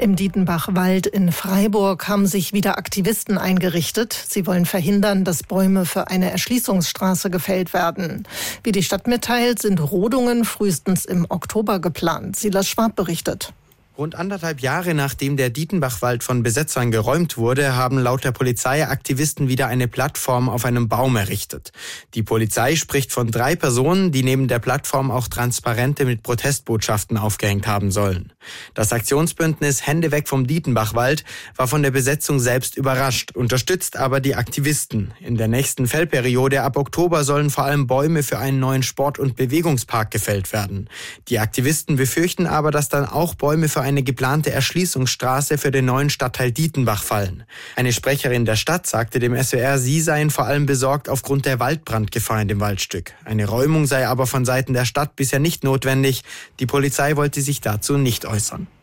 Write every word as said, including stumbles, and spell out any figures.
Im Dietenbachwald in Freiburg haben sich wieder Aktivisten eingerichtet. Sie wollen verhindern, dass Bäume für eine Erschließungsstraße gefällt werden. Wie die Stadt mitteilt, sind Rodungen frühestens im Oktober geplant. Silas Schwab berichtet. Rund anderthalb Jahre nachdem der Dietenbachwald von Besetzern geräumt wurde, haben laut der Polizei Aktivisten wieder eine Plattform auf einem Baum errichtet. Die Polizei spricht von drei Personen, die neben der Plattform auch Transparente mit Protestbotschaften aufgehängt haben sollen. Das Aktionsbündnis Hände weg vom Dietenbachwald war von der Besetzung selbst überrascht, unterstützt aber die Aktivisten. In der nächsten Fällperiode ab Oktober sollen vor allem Bäume für einen neuen Sport- und Bewegungspark gefällt werden. Die Aktivisten befürchten aber, dass dann auch Bäume für eine geplante Erschließungsstraße für den neuen Stadtteil Dietenbach fallen. Eine Sprecherin der Stadt sagte dem S W R, sie seien vor allem besorgt aufgrund der Waldbrandgefahr in dem Waldstück. Eine Räumung sei aber von Seiten der Stadt bisher nicht notwendig. Die Polizei wollte sich dazu nicht äußern.